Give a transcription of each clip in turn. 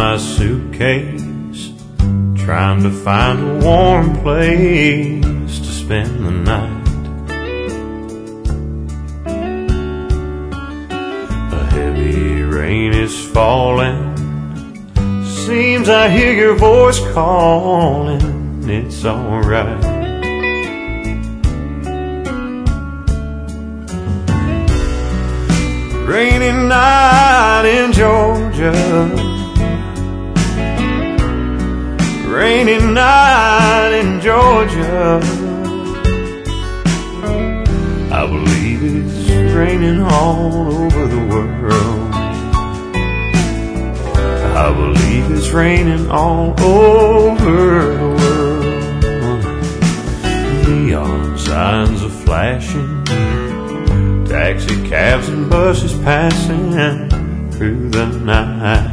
my suitcase, trying to find a warm place to spend the night. A heavy rain is falling, seems I hear your voice calling, it's alright. Rainy night in Georgia, rainy night in Georgia. I believe it's raining all over the world. I believe it's raining all over the world. Neon signs are flashing, taxi cabs and buses passing through the night.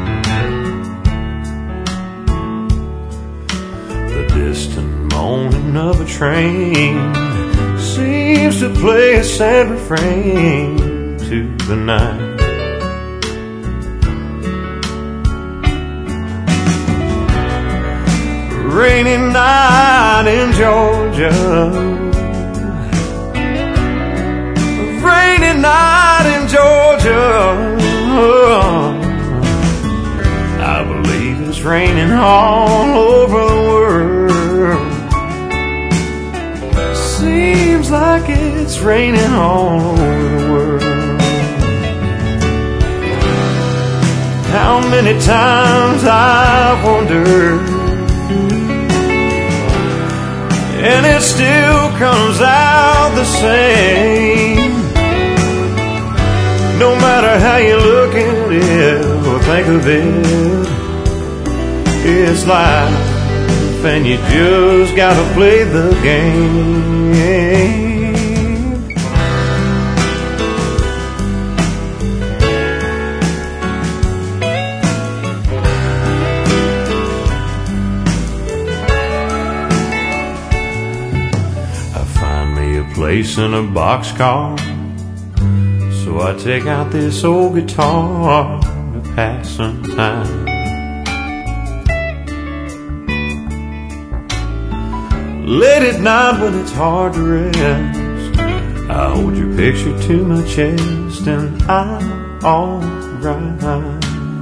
The distant moaning of a train seems to play a sad refrain to the night. Rainy night in Georgia, rainy night in Georgia. I believe it's raining all over the world. Seems like it's raining all over the world. How many times I've wondered, and it still comes out the same. No matter how you look at it or think of it, it's life, and you just gotta play the game. I find me a place in a boxcar, so I take out this old guitar to pass some time. Late at night when it's hard to rest, I hold your picture to my chest and I'm alright.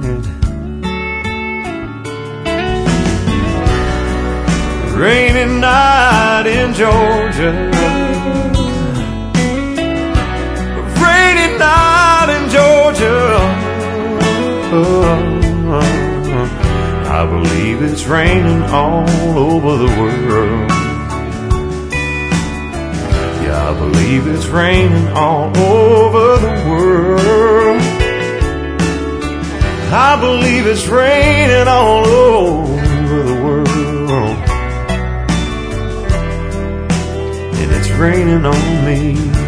Rainy night in Georgia, rainy night in Georgia. I believe it's raining all over the world. Yeah, I believe it's raining all over the world. I believe it's raining all over the world. And it's raining on me.